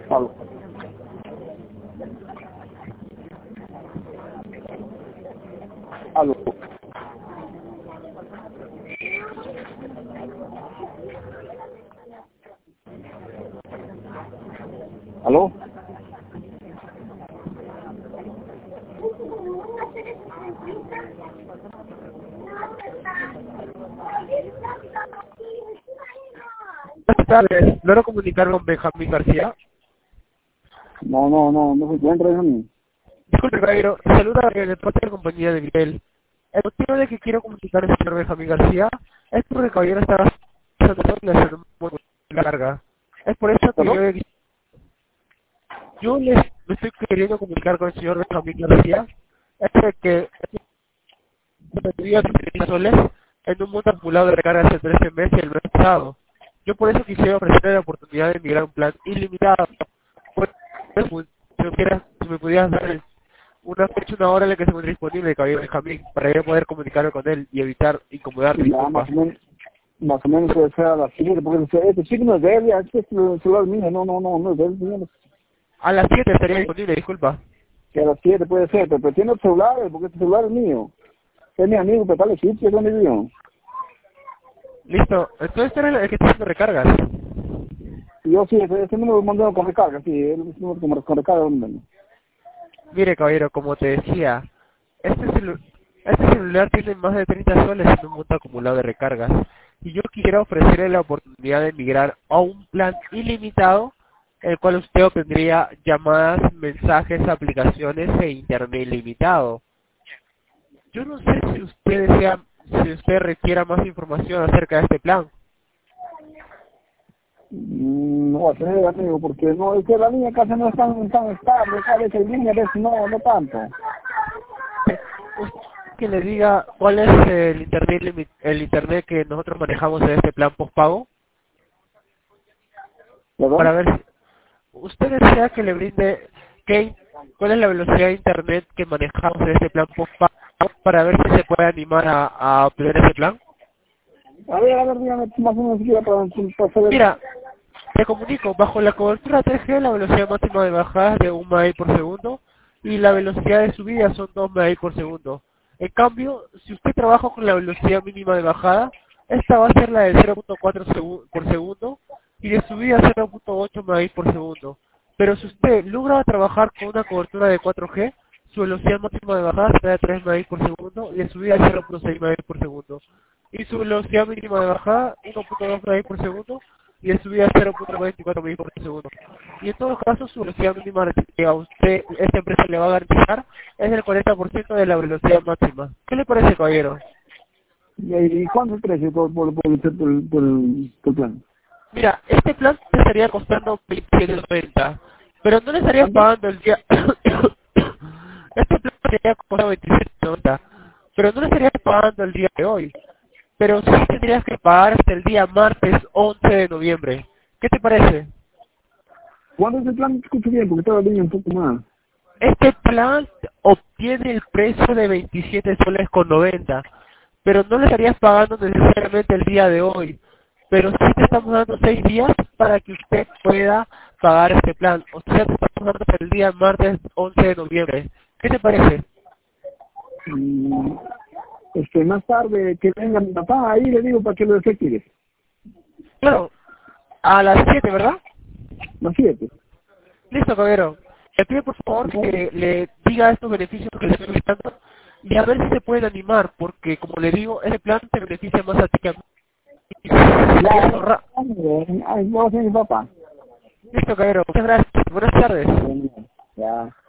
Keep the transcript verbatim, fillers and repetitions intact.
Aló. Aló. Aló. Buenas tardes, ¿logro comunicar con Benjamín García? No, no, no, no se encuentra eso ni. Disculpe, caballero, saluda de parte de la compañía de Miguel. El motivo de que quiero comunicar al señor Benjamín García es porque el caballero está pasando la salud muy larga. Es por eso que ¿Perdón? yo, yo les, me estoy queriendo comunicar con el señor Benjamín García. Es de que me pedía treinta soles en un monto acumulado de recarga hace trece meses el mes pasado. Yo por eso quisiera ofrecerle la oportunidad de migrar un plan ilimitado. Por eso, si me, quieras, si me pudieras dar una fecha, una hora en la que se encuentre disponible, caballero Benjamín, para yo poder comunicarme con él y evitar incomodarle. Ya, más o menos, más o menos puede ser a las siete, porque este este chico no es de él, ya, este es el celular mío, no, no, no, no es de él, señor. A las siete estaría disponible, disculpa. Que a las siete puede ser, pero, pero tiene otro celular, porque este celular es mío. Es mi amigo, pero tal, sí, que es mi mío. Listo, entonces este era el que está haciendo recargas. Y yo sí, ese, ese número lo mandé con recarga, sí, el número con, con recarga, ¿dónde? Mire, caballero, como te decía, este, celu- este celular tiene más de treinta soles en un monto acumulado de recargas. Y yo quisiera ofrecerle la oportunidad de migrar a un plan ilimitado, el cual usted obtendría llamadas, mensajes, aplicaciones e internet ilimitado. Yo no sé si usted desea, si usted requiera más información acerca de este plan. Mm, No va a tener, amigo, porque no, es que la línea casi no es tan, tan estable, a veces en línea, a veces no, no tanto. Usted que le diga cuál es el internet limi- el internet que nosotros manejamos en este plan postpago, ¿Verdad? para ver si usted desea que le brinde qué, cuál es la velocidad de internet que manejamos en este plan postpago, para ver si se puede animar a, a obtener ese plan. A ver, a ver, dígame más o menos siquiera para, para saber. Mira, te comunico, bajo la cobertura tres G la velocidad máxima de bajada es de un megabit por segundo y la velocidad de subida son dos megabits por segundo. En cambio, si usted trabaja con la velocidad mínima de bajada, esta va a ser la de cero punto cuatro segu- por segundo y de subida cero punto ocho megabits por segundo. Pero si usted logra trabajar con una cobertura de cuatro G, su velocidad máxima de bajada será de tres megabits por segundo y de subida cero punto seis megabits por segundo. Y su velocidad mínima de bajada uno punto dos megabits por segundo y de subida cero punto veinticuatro megabits por segundo. Y en todos los casos su velocidad mínima que a usted, esta empresa le va a garantizar es del cuarenta por ciento de la velocidad máxima. ¿Qué le parece, caballero? ¿Y, y cuánto es el precio por, por, por, el- por, el- por, el- por el plan? Mira, este plan te estaría costando veintisiete noventa, pero no le estarías ¿Cuánto? pagando el día... este plan te estaría costando veintisiete noventa, pero no le estarías pagando el día de hoy. Pero sí tendrías que pagar hasta el día martes once de noviembre. ¿Qué te parece? ¿Cuánto es el plan? Escucho bien, porque estaba leyendo un poco más. Este plan obtiene el precio de veintisiete soles con noventa, pero no le estarías pagando necesariamente el día de hoy. Pero sí te estamos dando seis días para que usted pueda pagar este plan. O sea, te estamos dando hasta el día martes once de noviembre. ¿Qué te parece? Mm, este, más tarde que venga mi papá, ahí le digo para que lo efectúe. Claro, a las siete, ¿verdad? Las siete. Listo, caballero. Le pido por favor que le diga estos beneficios que le estoy invitando y a ver si se pueden animar, porque como le digo, ese plan te beneficia más a ti que a mí. Ya, Ahorra- ay, voy a ser mi papá. Listo, caballero. Muchas gracias. Buenas tardes. Ya.